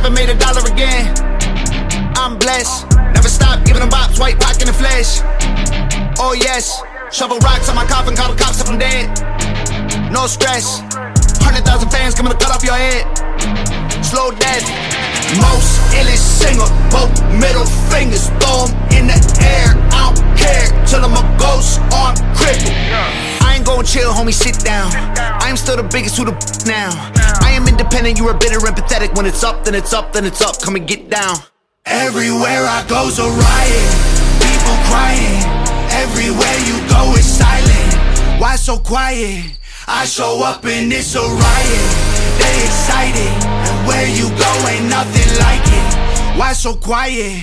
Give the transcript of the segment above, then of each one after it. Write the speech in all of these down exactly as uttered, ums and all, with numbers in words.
never made a dollar again. I'm blessed, never stop giving them bops, white rock in the flesh. Oh yes, shovel rocks on my coffin, call the cops if I'm dead. No stress, hundred thousand fans coming to cut off your head. Slow death, most illest singer, both middle fingers, throw 'em in the air. I don't care till I'm a ghost or I'm crippled. I ain't gon' chill, homie, sit down. I am still the biggest who the now. I am independent, you are bitter and pathetic. When it's up, then it's up, then it's up, come and get down. Everywhere I go's a riot, people crying. Everywhere you go it's silent. Why so quiet? I show up and it's a riot. They excited, and where you go ain't nothing like it. Why so quiet?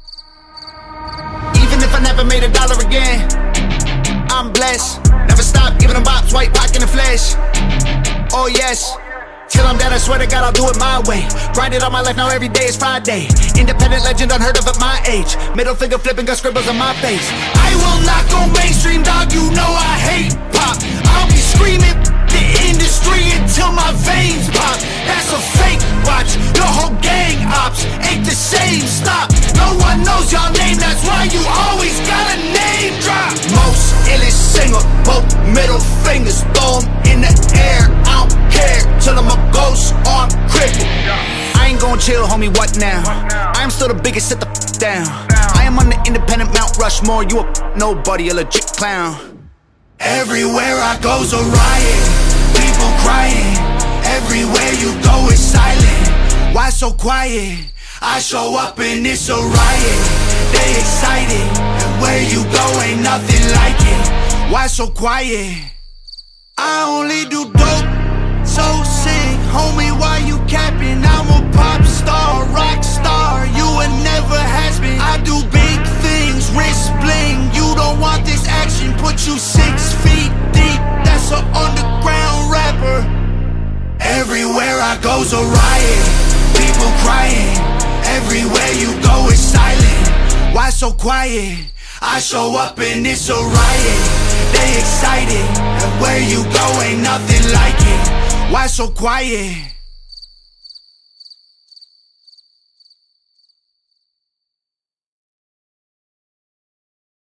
Even if I never made a dollar again, I'm blessed, never stop giving them bops, white rock in the flesh. Oh yes, till I'm dead I swear to God I'll do it my way. Grind it all my life, now every day is Friday. Independent legend, unheard of at my age. Middle finger flipping, got scribbles on my face. I will not go mainstream, dog, you know I hate pop. I'll be screaming the industry until my veins pop. That's a fake watch, your whole gang ops ain't the same, stop. No one knows your name, that's why you always gotta name drop. Most illest singer, both middle fingers, throw 'em in the air. I don't care till I'm a ghost or I'm crippled. I ain't gon' chill, homie, what now? I am still the biggest, sit the f down. I am on the independent Mount Rushmore, you a nobody, a legit clown. Everywhere I go's a riot, people crying. Everywhere you go it's silent. Why so quiet? I show up and it's a riot. They excited, and where you go ain't nothing like it. Why so quiet? I only do dope, so sick, homie, why you capping? I'm a pop star, rock star, you a never has been. I do big things, wrist bling, you don't want this action, put you six feet deep, that's an underground rapper. Everywhere I go's a riot, people crying. Everywhere you go it's silent. Why so quiet? I show up and it's a riot. They excited, and where you go ain't nothing like it. Why so quiet?